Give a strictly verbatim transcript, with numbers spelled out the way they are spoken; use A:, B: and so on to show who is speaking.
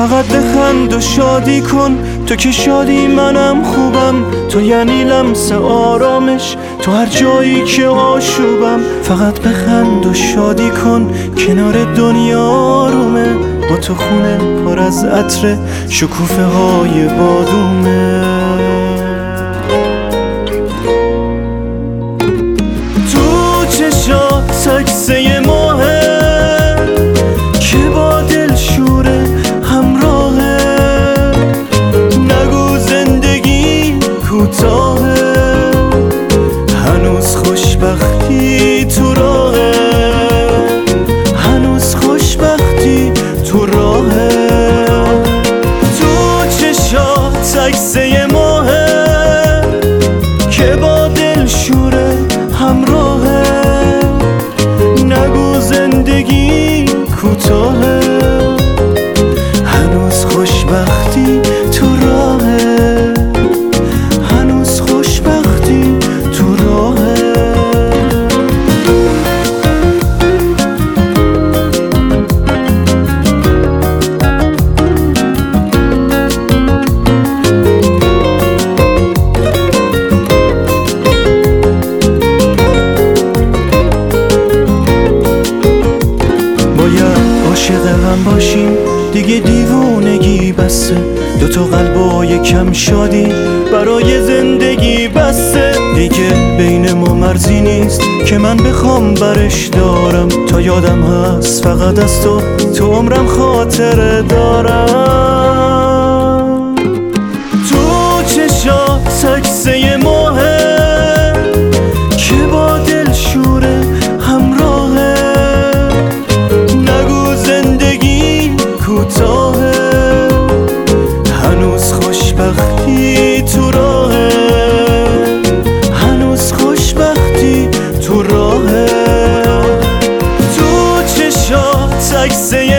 A: فقط بخند و شادی کن، تو که شادی منم خوبم، تو یعنی لمس آرامش تو هر جایی که آشوبم. فقط بخند و شادی کن، کنار دنیا آرومه، با تو خونه پر از عطر شکوفه های بادومه. تو چشات عکسه ماهه که با دلشوره همراهه، نگو زندگی کوتاهه، هنوز خوشبختی تو راهه، هنوز خوشبختی تو راهه. تو چشات عکسه ماهه که با دلشوره همراهه، نگو زندگی کوتاهه، هنوز خوشبختی تو راهه، هنوز خوشبختی تو راهه. عاشق هم باشیم دیگه، دیوونگی بسه، دوتا قلبای کم شادی برای زندگی بسه. دیگه بین ما مرزی نیست که من بخوام برش دارم، تا یادم هست فقط از تو تو عمرم خاطره دارم. تو چشات عکسه ماهه که با دلشوره همراهه، نگو زندگی کوتاهه، هنوز خوشبختی تو راهه، هنوز خوشبختی تو راهه. تو چشات عکسه